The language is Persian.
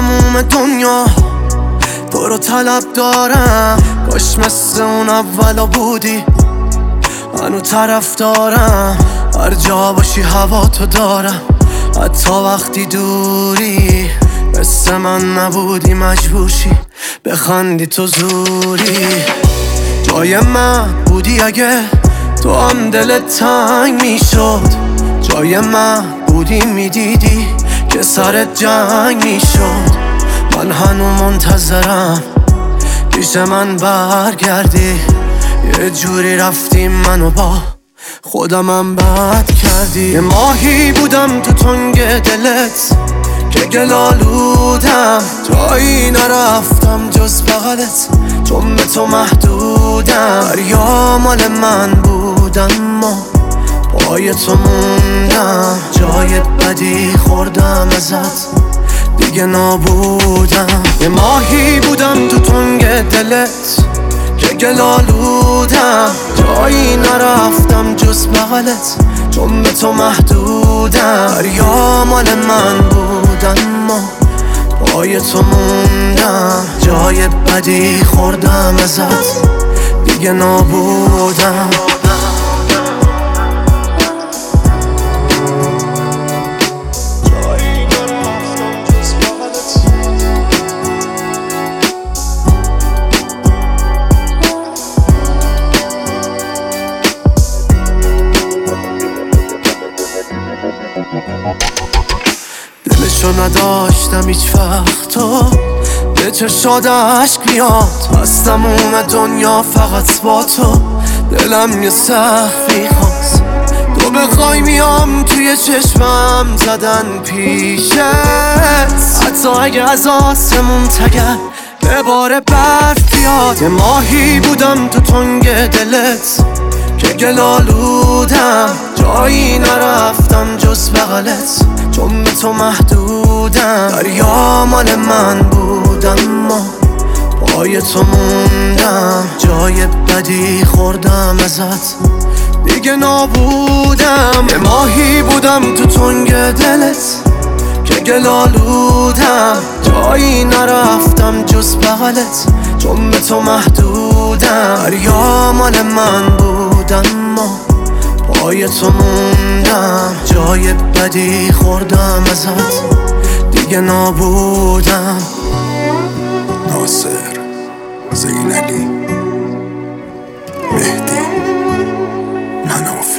تموم دنیا تو رو طلب دارم. کاش مثل اون اولا بودی، منو طرف دارم. هر جا باشی هوا تو دارم، حتی وقتی دوری. مثل من نبودی مجبورشی بخندی تو زوری. جای من بودی اگه تو هم دلت تنگ میشد. جای من بودی میدیدی که سرت جنگ میشد. من هنو منتظرم پیش من برگردی. یه جوری رفتی منو با خودمم بد کردی. یه ماهی بودم تو تنگ دلت که گلالودم. جایی نرفتم جز بغلت، چون به تو محدودم. دریا مال من بود اما پای تو موندم. جای بدی خوردم ازت دیگه نابودم. یه ماهی بودم تو تنگ دلت که گلالودم. جایی نرفتم جز بغلت، چون به تو محدودم. دریا مال من بود اما پای تو موندم. جای بدی خوردم ازت دیگه نابودم. دلشو نداشتم هیچ وقت تو به چشاد عشق میاد. از تموم دنیا فقط با تو دلم یه سقفی خواست. تو بخوای میام توی چشمم زدن پیشت. حتی اگه از آسمون تگر به بار برف بیاد. یه ماهی بودم تو تنگ دلت که گلالودم. جایی نرفتم جز بغلت، چون به تو محدودم. دریا مال من بود اما پای تو موندم. جای بدی خوردم ازت دیگه نابودم. یه ماهی بودم تو تنگ دلت که گلالودم. جایی نرفتم جز بغلت، چون به تو محدودم. دریا مال من بود اما پای تو موندم. جای بدی خوردم ازت دیگه نابودم. ناصر، زین علی، مهدی، مناف